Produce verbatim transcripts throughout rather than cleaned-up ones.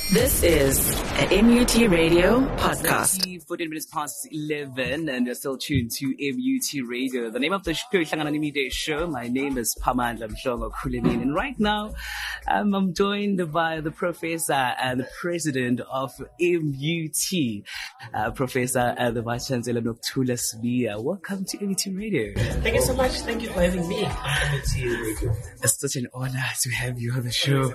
This is an M U T Radio podcast. fourteen minutes past eleven, and you're still tuned to M U T Radio. The name of the show, Hlanganani Midday Show. My name is Phamandla Mhlongo Khuleleni, and right now um, I'm joined by the professor and the president of M U T, uh, Professor and the Vice Chancellor Nokuthula Sibiya. Welcome to M U T Radio. Thank you so much. Thank you for having me on M U T Radio. It's such an honor to have you on the show.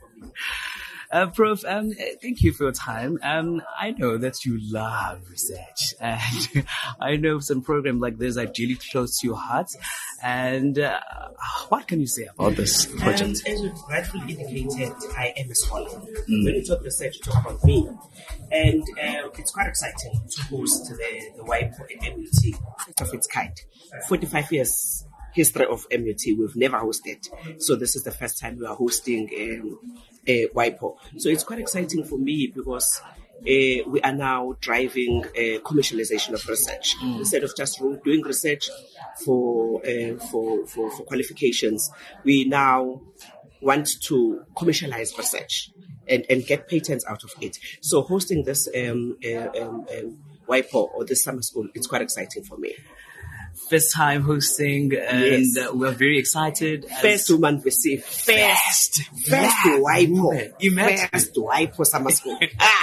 Uh, Prof, um, thank you for your time. Um, I know that you love research, and I know some programs like this are really close to your heart. And uh, what can you say about this project? Um, as you rightfully indicated, I am a scholar. Mm. When you talk research, you talk about me. And uh, it's quite exciting to host the, the WIPO at M U T of its kind. forty-five years history of M U T, we've never hosted. So this is the first time we are hosting um, a WIPO. So it's quite exciting for me because uh, we are now driving uh, commercialization of research. Mm. Instead of just doing research for, uh, for, for, for qualifications, we now want to commercialize research and, and get patents out of it. So hosting this um, uh, um, um, WIPO or this summer school, it's quite exciting for me. First time hosting, and yes. uh, we're very excited. First woman receive. First. First yeah. WIPO. Imagine. First WIPO summer school.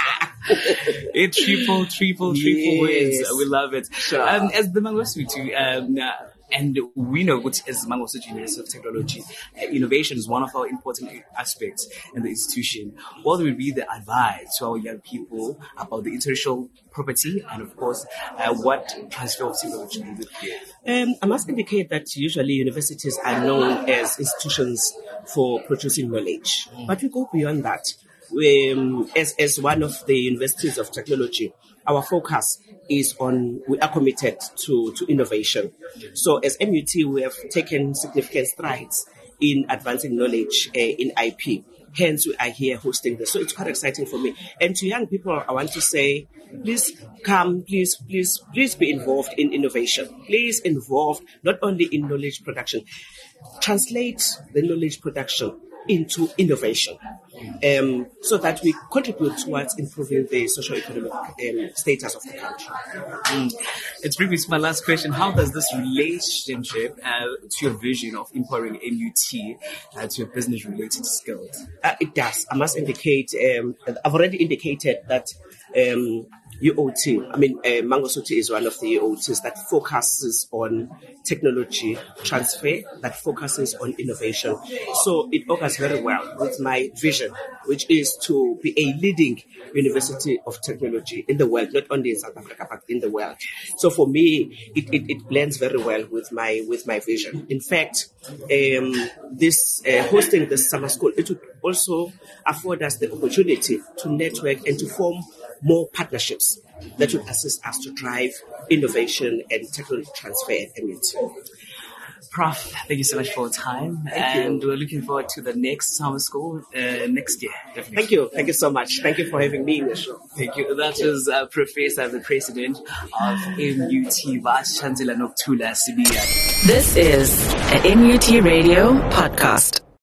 It triple, triple, triple yes. wins. We love it. Sure. Um, as the Mangosuthu, um, uh, and we know what as Mangosuthu University of Technology, uh, innovation is one of our important aspects in the institution. What would be the advice to our young people about the intellectual property and, of course, uh, what transfer of technology would be? Um, I must indicate that usually universities are known as institutions for producing knowledge. Mm. But we go beyond that. We, um, as, as one of the universities of technology, our focus is on, we are committed to, to innovation. So as M U T, we have taken significant strides in advancing knowledge uh, in I P. Hence, we are here hosting this. So it's quite exciting for me. And to young people, I want to say, please come, please, please, please be involved in innovation. Please involve not only in knowledge production, translate the knowledge production into innovation, um, so that we contribute towards improving the socio-economic um, status of the country. Mm. It brings me to my last question. How does this relationship uh, to your vision of empowering M U T uh, to your business-related skills? Uh, it does. I must indicate, um, I've already indicated that um, U O T, I mean, uh, Mangosuthu is one of the U O Ts that focuses on technology transfer, that focuses on innovation. So it augurs very well with my vision, which is to be a leading university of technology in the world, not only in South Africa, but in the world. So for me, it, it, it blends very well with my with my vision. In fact, um, this uh, hosting this summer school, it would also afford us the opportunity to network and to form more partnerships that would assist us to drive innovation and technology transfer at M U T. Prof, thank you so much for your time, thank and you. We're looking forward to the next summer school uh, next year. Definitely. Thank you. Thank you so much. Thank you for having me in the show. Thank you. That was uh, Professor, the President of M U T, Vice Chancellor Nokuthula Sibiya. This is an M U T Radio podcast.